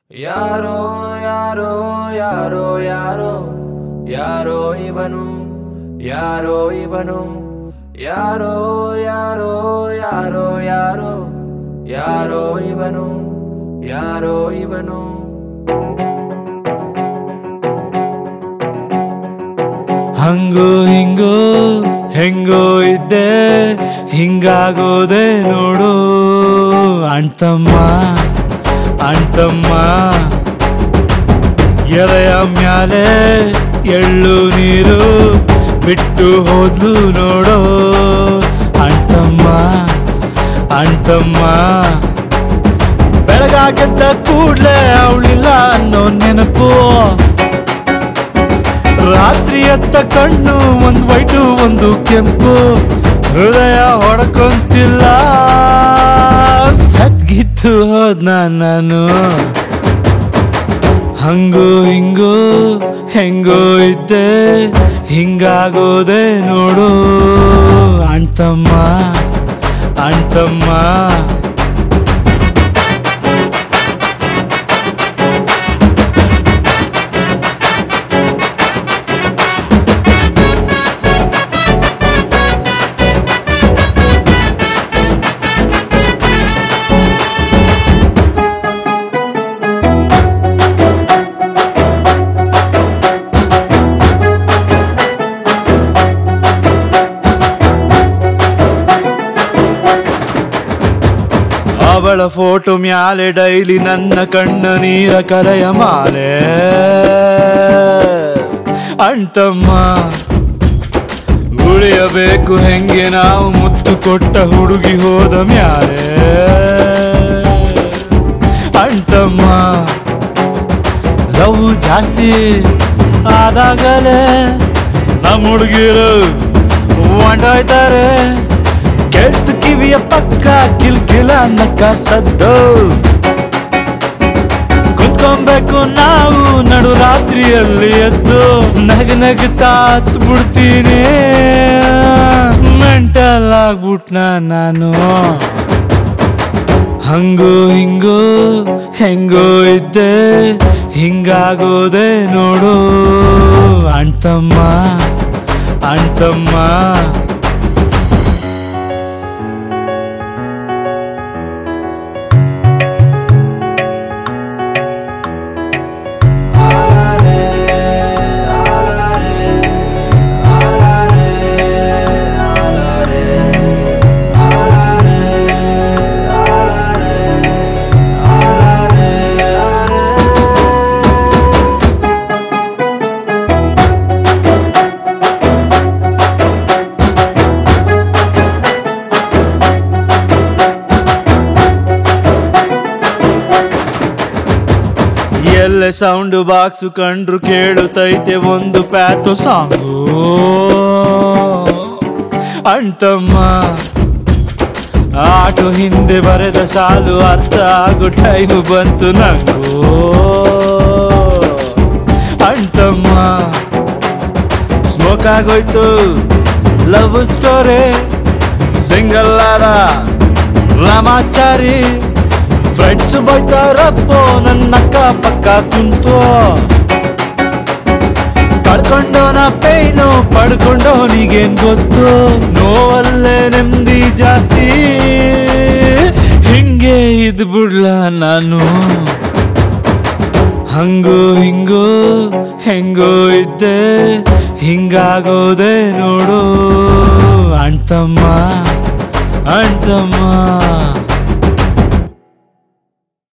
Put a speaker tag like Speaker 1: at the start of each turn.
Speaker 1: ಯಾರೋ ಯಾರೋ ಯಾರೋ ಯಾರೋ ಯಾರೋ ಇವನು ಯಾರೋ ಇವನು ಯಾರೋ ಯಾರೋ ಯಾರೋ ಯಾರೋ ಯಾರೋ ಇವನು ಯಾರೋ ಇವನು
Speaker 2: ಹಂಗೋ ಹಿಂಗೋ ಹೆಂಗೋ ಇದ್ದೆ ಹಿಂಗಾಗೋದೆ ನೋಡು ಅಣ್ತಮ್ಮ ಅಣ್ತಮ್ಮ ಎಲೆಯ ಮ್ಯಾಲೆ ಎಳ್ಳು ನೀರು ಬಿಟ್ಟು ಹೋದ್ಲು ನೋಡೋ ಅಣ್ತಮ್ಮ ಅಣ್ತಮ್ಮ ಬೆಳಗಾಗೆದ್ದ ಕೂಡ್ಲೆ ಅವಳಿಲ್ಲ ಅನ್ನೋ ನೆನಪು ರಾತ್ರಿ ಎತ್ತ ಕಣ್ಣು ಒಂದು ವೈಟು ಒಂದು ಕೆಂಪು ಹೃದಯ ಹೊಡ್ಕೊಂತಿಲ್ಲ ಸದ್ಗಿತ್ತು ಹೋದ್ನ ನಾನು ಹಂಗೋ ಹಿಂಗೋ ಹೆಂಗೋ ಇದ್ದೆ ಹಿಂಗಾಗೋದೆ ನೋಡು ಅಣ್ತಮ್ಮ ಅಣ್ತಮ್ಮ ಅವಳ ಫೋಟೋ ಮ್ಯಾಲೆ ಡೈಲಿ ನನ್ನ ಕಣ್ಣ ನೀರ ಕರೆಯ ಮಾಲೆ ಅಣ್ತಮ್ಮ ಉಳಿಯಬೇಕು ಹೆಂಗೆ ನಾವು ಮುತ್ತು ಕೊಟ್ಟ ಹುಡುಗಿ ಹೋದ ಮ್ಯಾಲೆ ಅಣ್ತಮ್ಮ ಲವ್ ಜಾಸ್ತಿ ಆದಾಗಲೇ ನಮ್ಮ ಹುಡುಗಿರು ಹೊಂಟೋಯ್ತಾರೆ ಕೆಟ್ಟ ಕಿವಿಯ ಪಕ್ಕ ಕಿಲ್ಕಿಲ ನಕ್ಕ ಸದ್ದು ಕುತ್ಕೊಬೇಕು ನಾವು ನಡು ರಾತ್ರಿಯಲ್ಲಿ ಎದ್ದು ನಗನಗ್ತಾ ಹತ್ತು ಬಿಡ್ತೀನಿ ಮೆಂಟಲ್ ಆಗ್ಬಿಟ್ನ ನಾನು ಹಂಗೋ ಹಿಂಗೋ ಹೆಂಗೋ ಇದ್ದೆ ಹಿಂಗಾಗೋದೆ ನೋಡು ಅಣ್ತಮ್ಮ ಅಣ್ತಮ್ಮ ಎಲ್ಲೆ ಸೌಂಡ್ ಬಾಕ್ಸು ಕಂಡ್ರು ಕೇಳುತ್ತೈತೆ ಒಂದು ಪ್ಯಾಥೋ ಸಾಂಗು ಅಣ್ತಮ್ಮ ಆಟೋ ಹಿಂದೆ ಬರೆದ ಸಾಲು ಅರ್ಥ ಆಗೋ ಟೈಮು ಬಂತು ನಂಗೂ ಅಣ್ತಮ್ಮ ಸ್ಮೋಕ್ ಆಗೋಯ್ತು love story single Ramachari friends ಬೈತಾರಪ್ಪೋ ನನ್ನ ಅಕ್ಕ ಪಕ್ಕ ಕುಂತು ಪಡ್ಕೊಂಡೋನ ಪೈನು ಪಡ್ಕೊಂಡೋನಿಗೇನ್ ಗೊತ್ತು ನೋವಲ್ಲೇ ನೆಮ್ಮದಿ ಜಾಸ್ತಿ ಹಿಂಗೆ ಇದ್ ಬಿಡ್ಲ ನಾನು ಹಂಗೋ ಹಿಂಗೋ ಹೆಂಗೋ ಇದ್ದೆ ಹಿಂಗಾಗೋದೆ ನೋಡು ಅಣ್ತಮ್ಮ ಅಣ್ತಮ್ಮ